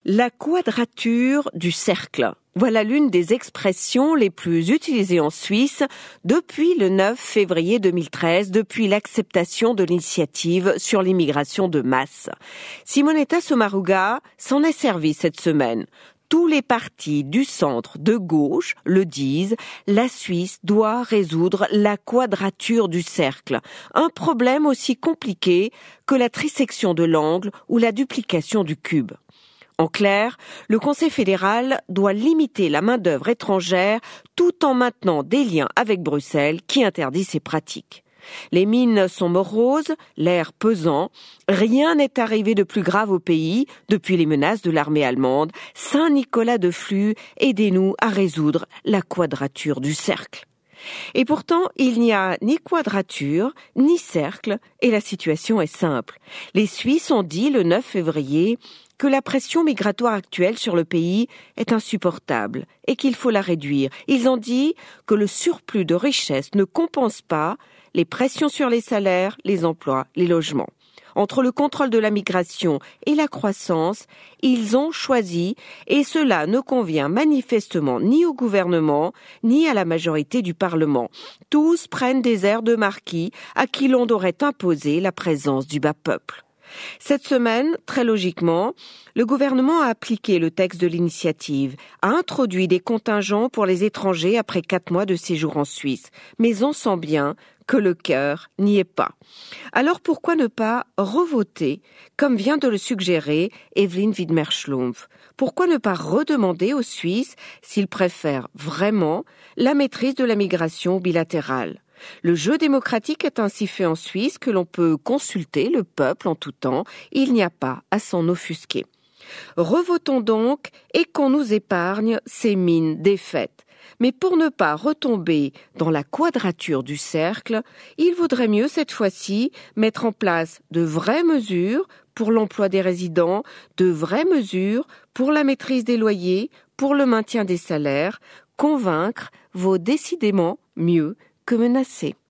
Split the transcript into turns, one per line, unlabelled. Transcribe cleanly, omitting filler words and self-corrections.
La quadrature du cercle. Voilà l'une des expressions les plus utilisées en Suisse depuis le 9 février 2013, depuis l'acceptation de l'initiative sur l'immigration de masse. Simonetta Sommaruga s'en est servie cette semaine. Tous les partis du centre de gauche le disent, la Suisse doit résoudre la quadrature du cercle, un problème aussi compliqué que la trisection de l'angle ou la duplication du cube. En clair, le Conseil fédéral doit limiter la main-d'œuvre étrangère tout en maintenant des liens avec Bruxelles qui interdit ces pratiques. Les mines sont moroses, l'air pesant, rien n'est arrivé de plus grave au pays depuis les menaces de l'armée allemande. Saint-Nicolas de Flue, aidez-nous à résoudre la quadrature du cercle. Et pourtant, il n'y a ni quadrature, ni cercle, et la situation est simple. Les Suisses ont dit le 9 février que la pression migratoire actuelle sur le pays est insupportable et qu'il faut la réduire. Ils ont dit que le surplus de richesse ne compense pas les pressions sur les salaires, les emplois, les logements. Entre le contrôle de la migration et la croissance, ils ont choisi, et cela ne convient manifestement ni au gouvernement, ni à la majorité du Parlement. Tous prennent des airs de marquis à qui l'on aurait imposé la présence du bas peuple. Cette semaine, très logiquement, le gouvernement a appliqué le texte de l'initiative, a introduit des contingents pour les étrangers après 4 mois de séjour en Suisse. Mais on sent bien que le cœur n'y est pas. Alors pourquoi ne pas revoter, comme vient de le suggérer Evelyn Widmer-Schlumpf? Pourquoi ne pas redemander aux Suisses s'ils préfèrent vraiment la maîtrise de la migration bilatérale? Le jeu démocratique est ainsi fait en Suisse que l'on peut consulter le peuple en tout temps, il n'y a pas à s'en offusquer. Revotons donc et qu'on nous épargne ces mines défaites. Mais pour ne pas retomber dans la quadrature du cercle, il vaudrait mieux cette fois-ci mettre en place de vraies mesures pour l'emploi des résidents, de vraies mesures pour la maîtrise des loyers, pour le maintien des salaires. Convaincre vaut décidément mieux que menacer.